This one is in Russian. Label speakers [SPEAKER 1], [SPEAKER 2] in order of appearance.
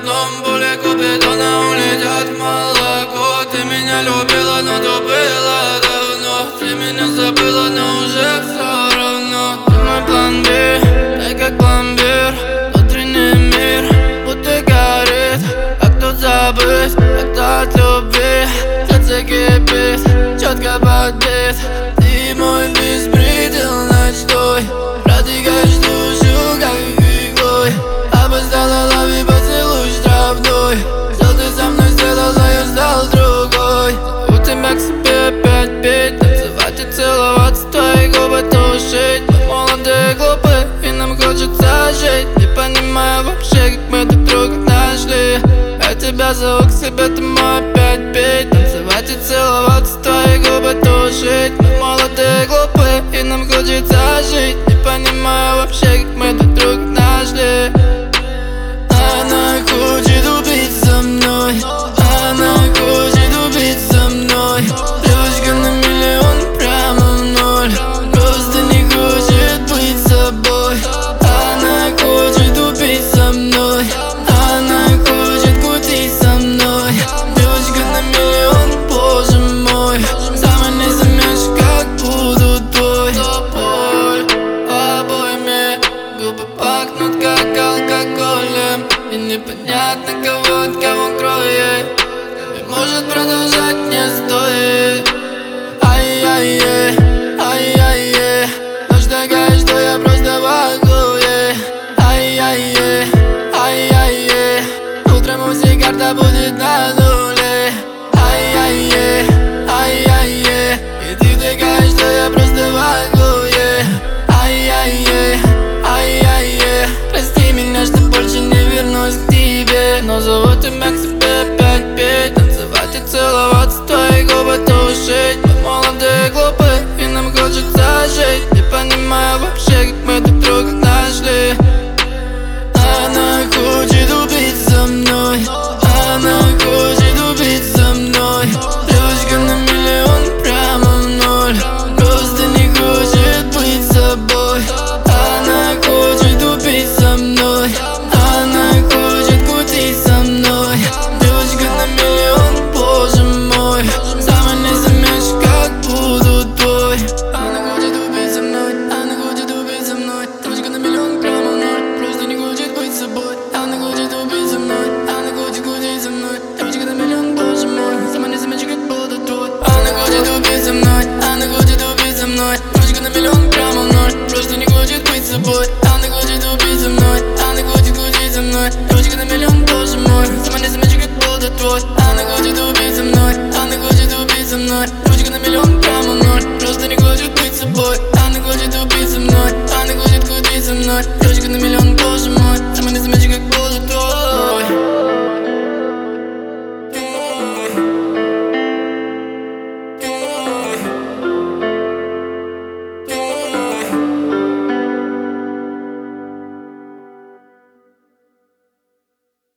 [SPEAKER 1] окном более купидона улетят в молоко. Ты меня любила, но то было давно. Ты меня забыла, но уже все равно. Ты мой план Б, так как пломбир. Внутренний мир будто горит, а кто забыть, а кто от любви. Сердце кипит, четко подбит. Ты мой беспредел ночной, протыкаешь душу, как иглой. Опоздала, лови поцелуй штрафной. Что ты со мной сделала, я стал другой. У тебя к себе опять петь, танцевать и целоваться, твои губы тушить. Мы молодые, глупые, и нам хочется жить. Не понимаю вообще, как мы друг друга нашли. Я тебя зову к себе, ты мой опять петь, танцевать и целоваться, твои губы тушить. Мы молодые, глупые, и нам хочется жить. Не понимаю вообще, как мы друг друга нашли. Она хочет убить мной, она хочет убить мной. Девочка на миллион, прямо в ноль, просто не хочет быть собой. Она хочет убить мной, она хочет крутить со мной. Девочка на миллион, боже мой, самый не заметишь, как будут бой. Обоими губы пахнут, как алкоголем, и непонятно, кого от кого кроет. И может продолжать не стоит. Ай-яй-яй, ай-яй-яй. Ночь такая, что я просто могу, ай-яй-яй, ай-яй-яй. Утром у всех карта будет на нуле. Ай-яй-яй, ай-яй-яй. И ты такая, что я просто могу, ай-яй-яй, ай-яй-яй. Прости меня, что больше не вернусь к тебе, но зову тебя к себе.